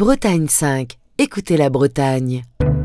Bretagne 5. Écoutez la Bretagne.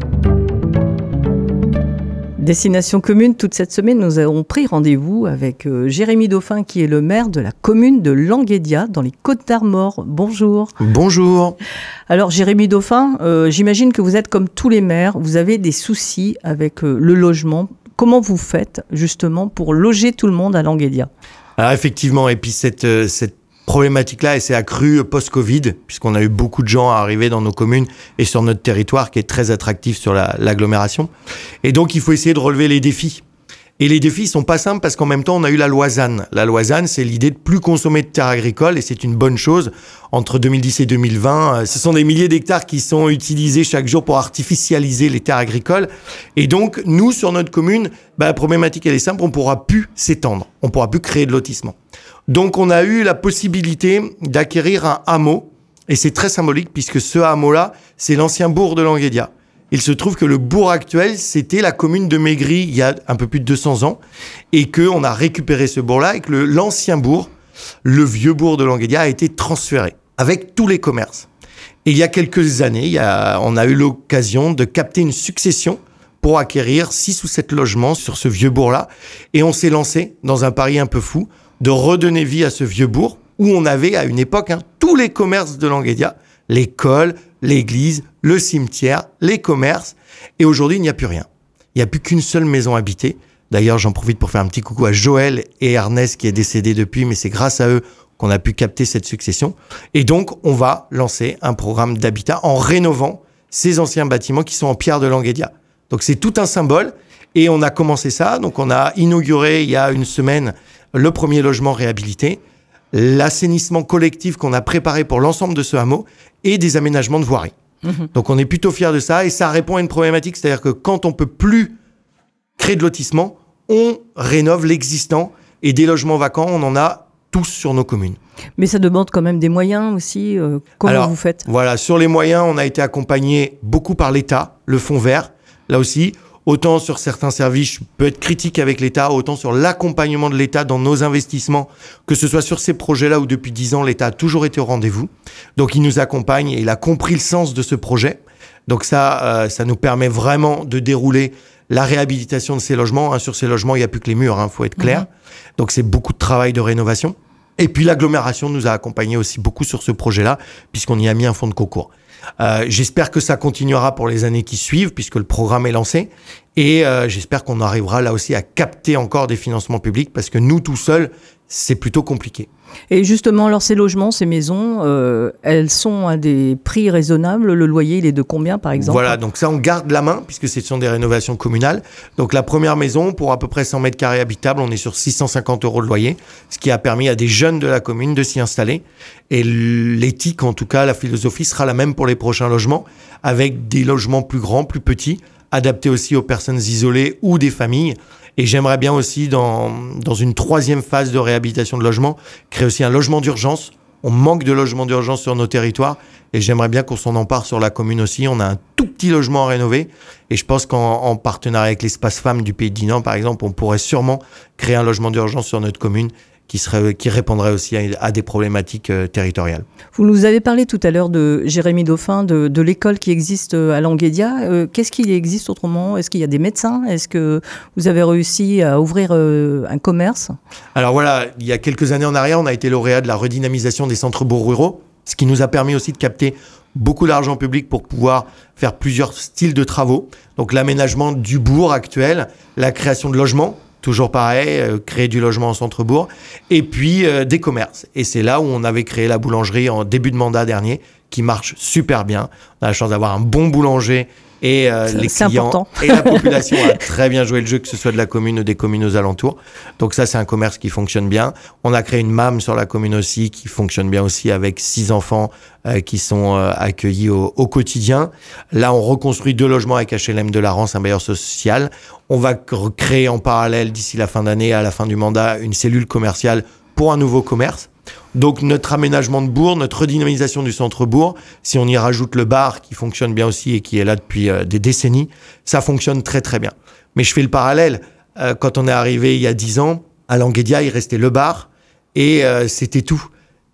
Destination commune, toute cette semaine, nous avons pris rendez-vous avec Jérémy Dauphin, qui est le maire de la commune de Languédia, dans les Côtes-d'Armor. Bonjour. Bonjour. Alors, Jérémy Dauphin, j'imagine que vous êtes comme tous les maires, vous avez des soucis avec le logement. Comment vous faites, justement, pour loger tout le monde à Languédia ? Alors, effectivement, et puis cette problématique-là, elle s'est accrue post-Covid, puisqu'on a eu beaucoup de gens à arriver dans nos communes et sur notre territoire, qui est très attractif sur l'agglomération. Et donc, il faut essayer de relever les défis. Et les défis, ils sont pas simples, parce qu'en même temps, on a eu la loi ZAN. La loi ZAN, c'est l'idée de plus consommer de terres agricoles, et c'est une bonne chose. Entre 2010 et 2020, ce sont des milliers d'hectares qui sont utilisés chaque jour pour artificialiser les terres agricoles. Et donc, nous, sur notre commune, la problématique, elle est simple, on pourra plus s'étendre. On pourra plus créer de lotissement. Donc, on a eu la possibilité d'acquérir un hameau, et c'est très symbolique, puisque ce hameau-là, c'est l'ancien bourg de Languédia. Il se trouve que le bourg actuel, c'était la commune de Maigry il y a un peu plus de 200 ans, et qu'on a récupéré ce bourg-là, et que l'ancien bourg, le vieux bourg de Languédia, a été transféré, avec tous les commerces. Et il y a quelques années, on a eu l'occasion de capter une succession pour acquérir 6 ou 7 logements sur ce vieux bourg-là, et on s'est lancé dans un pari un peu fou, de redonner vie à ce vieux bourg, où on avait à une époque tous les commerces de Languédia, l'école, l'église, le cimetière, les commerces, et aujourd'hui il n'y a plus rien. Il n'y a plus qu'une seule maison habitée. D'ailleurs, j'en profite pour faire un petit coucou à Joël et Ernest qui est décédé depuis, mais c'est grâce à eux qu'on a pu capter cette succession. Et donc, on va lancer un programme d'habitat en rénovant ces anciens bâtiments qui sont en pierre de Languédia. Donc c'est tout un symbole, et on a commencé ça. Donc on a inauguré il y a une semaine le premier logement réhabilité, l'assainissement collectif qu'on a préparé pour l'ensemble de ce hameau et des aménagements de voirie. Donc on est plutôt fiers de ça, et ça répond à une problématique, c'est-à-dire que quand on peut plus créer de lotissement, on rénove l'existant, et des logements vacants, on en a tous sur nos communes. Mais ça demande quand même des moyens aussi. Comment vous faites ? Voilà, sur les moyens, on a été accompagné beaucoup par l'État, le Fonds vert, là aussi. Autant sur certains services, je peux être critique avec l'État, autant sur l'accompagnement de l'État dans nos investissements, que ce soit sur ces projets-là où depuis 10 ans, l'État a toujours été au rendez-vous. Donc, il nous accompagne et il a compris le sens de ce projet. Donc ça nous permet vraiment de dérouler la réhabilitation de ces logements. Sur ces logements, il n'y a plus que les murs, faut être clair. Donc, c'est beaucoup de travail de rénovation. Et puis, l'agglomération nous a accompagnés aussi beaucoup sur ce projet-là, puisqu'on y a mis un fonds de concours. J'espère que ça continuera pour les années qui suivent, puisque le programme est lancé, et j'espère qu'on arrivera là aussi à capter encore des financements publics, parce que nous, tout seuls, c'est plutôt compliqué. Et justement, alors ces logements, ces maisons, elles sont à des prix raisonnables. Le loyer, il est de combien, par exemple ? Voilà, donc ça, on garde la main, puisque ce sont des rénovations communales. Donc la première maison, pour à peu près 100 mètres carrés habitables, on est sur 650 € de loyer, ce qui a permis à des jeunes de la commune de s'y installer. Et l'éthique, en tout cas, la philosophie sera la même pour les prochains logements, avec des logements plus grands, plus petits, adaptés aussi aux personnes isolées ou des familles. Et j'aimerais bien aussi, dans une troisième phase de réhabilitation de logement, créer aussi un logement d'urgence. On manque de logements d'urgence sur nos territoires, et j'aimerais bien qu'on s'en empare sur la commune aussi. On a un tout petit logement à rénover, et je pense qu'en partenariat avec l'Espace Femmes du Pays de Dinan, par exemple, on pourrait sûrement créer un logement d'urgence sur notre commune qui répondrait aussi à des problématiques territoriales. Vous nous avez parlé tout à l'heure de Jérémy Dauphin, de l'école qui existe à Languédia. Qu'est-ce qui existe autrement ? Est-ce qu'il y a des médecins ? Est-ce que vous avez réussi à ouvrir un commerce ? Alors voilà, il y a quelques années en arrière, on a été lauréat de la redynamisation des centres-bourgs ruraux, ce qui nous a permis aussi de capter beaucoup d'argent public pour pouvoir faire plusieurs styles de travaux. Donc l'aménagement du bourg actuel, la création de logements, toujours pareil, créer du logement en centre-bourg, et puis des commerces. Et c'est là où on avait créé la boulangerie en début de mandat dernier, qui marche super bien. On a la chance d'avoir un bon boulanger, et les clients important. Et la population a très bien joué le jeu, que ce soit de la commune ou des communes aux alentours. Donc ça, c'est un commerce qui fonctionne bien. On a créé une MAM sur la commune aussi, qui fonctionne bien aussi, avec 6 enfants qui sont accueillis au quotidien. Là, on reconstruit 2 logements avec HLM de la Rance, un bailleur social. On va créer en parallèle, d'ici la fin d'année, à la fin du mandat, une cellule commerciale pour un nouveau commerce. Donc notre aménagement de bourg, notre redynamisation du centre-bourg, si on y rajoute le bar qui fonctionne bien aussi et qui est là depuis des décennies, ça fonctionne très très bien. Mais je fais le parallèle, quand on est arrivé il y a 10 ans, à Languédia, il restait le bar et c'était tout.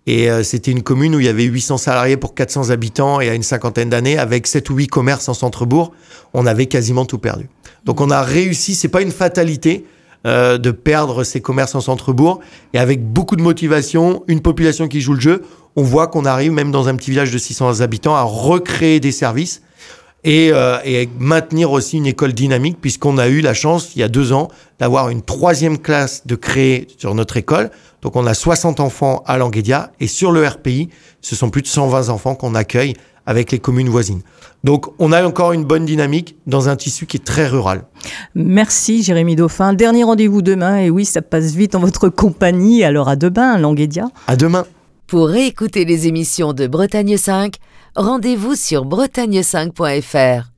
Et c'était une commune où il y avait 800 salariés pour 400 habitants et à une cinquantaine d'années, avec 7 ou 8 commerces en centre-bourg, on avait quasiment tout perdu. Donc on a réussi, c'est pas une fatalité de perdre ces commerces en centre-bourg. Et avec beaucoup de motivation, une population qui joue le jeu, on voit qu'on arrive, même dans un petit village de 600 habitants, à recréer des services et maintenir aussi une école dynamique, puisqu'on a eu la chance, il y a 2 ans, d'avoir une 3e classe de créer sur notre école. Donc on a 60 enfants à Languédia, et sur le RPI, ce sont plus de 120 enfants qu'on accueille avec les communes voisines. Donc on a encore une bonne dynamique dans un tissu qui est très rural. Merci Jérémy Dauphin. Dernier rendez-vous demain, et oui, ça passe vite en votre compagnie, alors à demain, Languédia. À demain. Pour réécouter les émissions de Bretagne 5, rendez-vous sur bretagne5.fr.